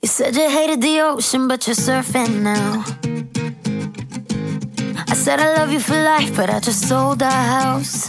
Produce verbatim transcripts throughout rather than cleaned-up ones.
You said you hated the ocean, but you're surfing now. I said I love you for life, but I just sold our house.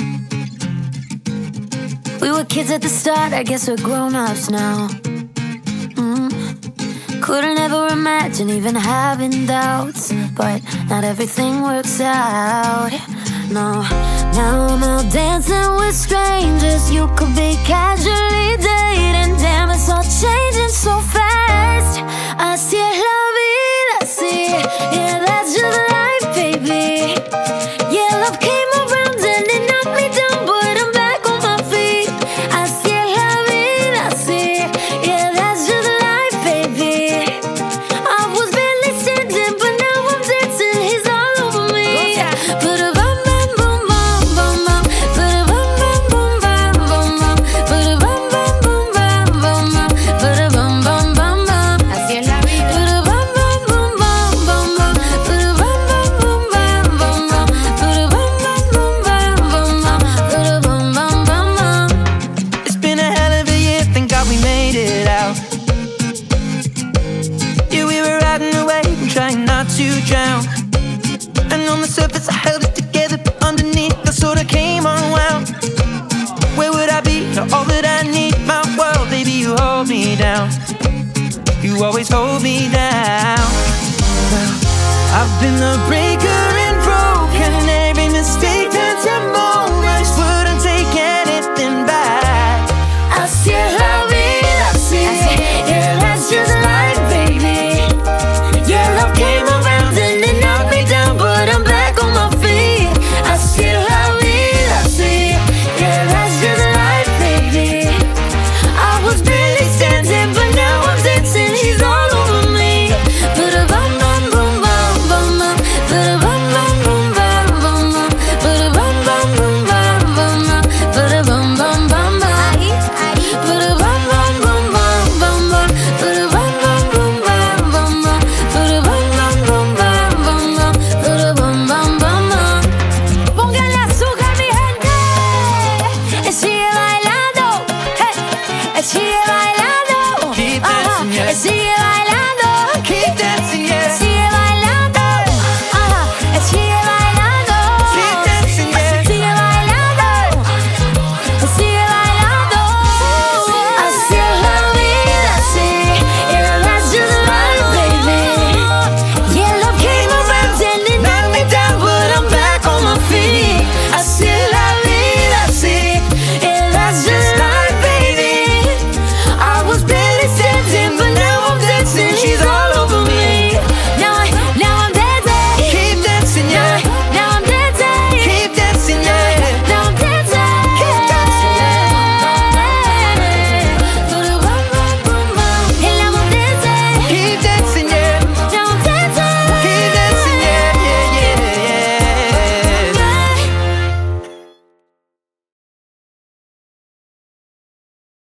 We were kids at the start, I guess we're grown-ups now. mm. Couldn't ever imagine even having doubts, but not everything works out. No, now I'm out dancing with strangers. You could be casually dating. Damn, it's all changing so fast. I see la vida, I see. Yeah, that's just life, baby. Yeah, love came around and it knocked me down, but I'm back on my feet. I see la vida, I see. Yeah, that's just life, baby. I was barely standing, but now I'm dancing. He's all over me. Put a bum bum boom bum bum bum. Put a bum bum boom bum bum bum. Put a bum bum boom bum bum bum. Put a bum bum bum bum. Así es la vida. Put a bum bum boom bum bum bum. Put a bum bum boom bum bum bum. Put a bum bum boom bum bum bum. Put a bum bum bum bum. It's been a hell of a year, thank God we made it out. Yeah, we were riding the wave and trying not to drown. And on the surface I held it together, but underneath I sorta came unwound. Where would I be? Not all that I need, my world, baby, you hold me down. You always hold me down. Well, I've been the breaker and broken. Every mistake turns to mold. I just wouldn't take anything back. Así es la vida, así. Yeah, that's just life, baby. Yeah, love came around and it knocked me down, but I'm back on my feet. Así es la vida, así. Yeah, that's just life, baby. I was barely standing, but now I'm dancing. He's all over me. Put a bum bum boom bum bum bum. Put a bum bum boom bum bum bum. Put a bum bum boom bum bum bum. Put a bum bum bum bum. Put a bum bum boom bum bum bum. Put a bum bum boom bum bum bum. Put a bum bum boom bum bum bum. Put a bum bum bum bum. Póngale azúcar, mi gente. Y sigue bailando. Hey. Y sigue bailando. Keep Ajá. dancing, yeah. Y sigue bailando.